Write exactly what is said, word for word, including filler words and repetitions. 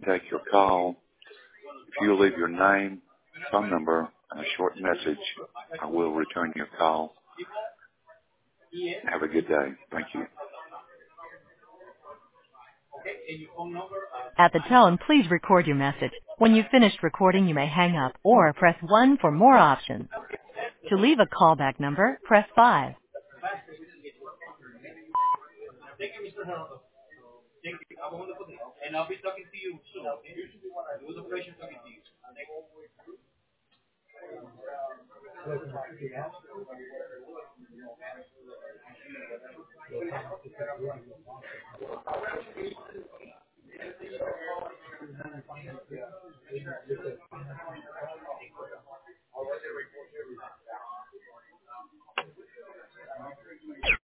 take your call. If you leave your name, phone number, and a short message, I will return your call. Have a good day. Thank you. At the tone, please record your message. When you've finished recording, you may hang up or press one for more options. To leave a callback number, press five.